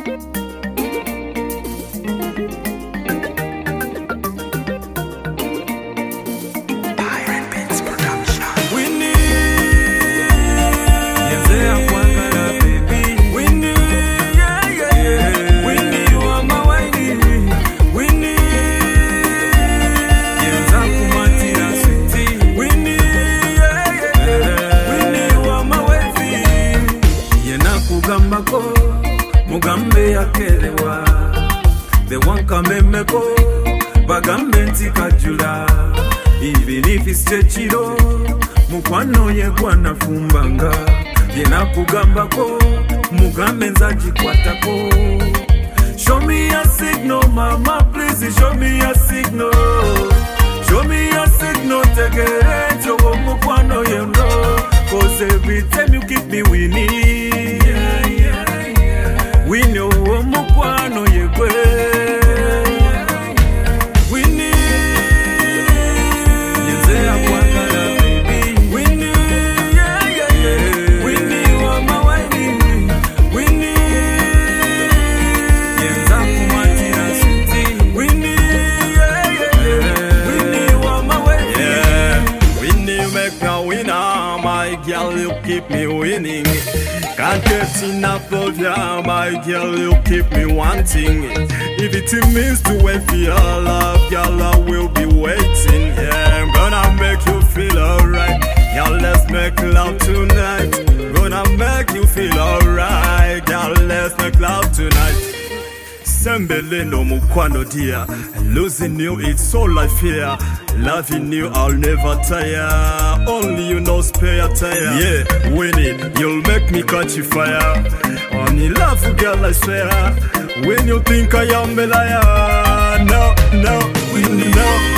Mugambe yakelewa the one kamemeko bagambe ntikajula even if it's chechiro mukwano ye kwana fumbanga yena kugambako mugambe nzajikwatako. Show me a signal mama, please show me a signal. Show me a signal, take it to mukwano you know. Cause every time you keep me winning, we know mukwano yegwe. We need yezea kwangala baby. We need we need wama wani. We need yenza kumatira siti. We need we need wama wani. We need make a winner, my girl, you keep me winning. Can't get enough of ya, my girl, you keep me wanting. If it means to wait for your love, girl, I will be waiting. Yeah, I'm gonna make you feel alright. Girl, let's make love tonight. Gonna make you feel alright. Girl, let's make love tonight. Sembele no mukwano dear. Losing you, it's all I fear. Loving you, I'll never tire. Only you know spare tire. Yeah, winning, you'll make me catch you fire. Only love, girl, I swear. When you think I am a liar, no, no, no.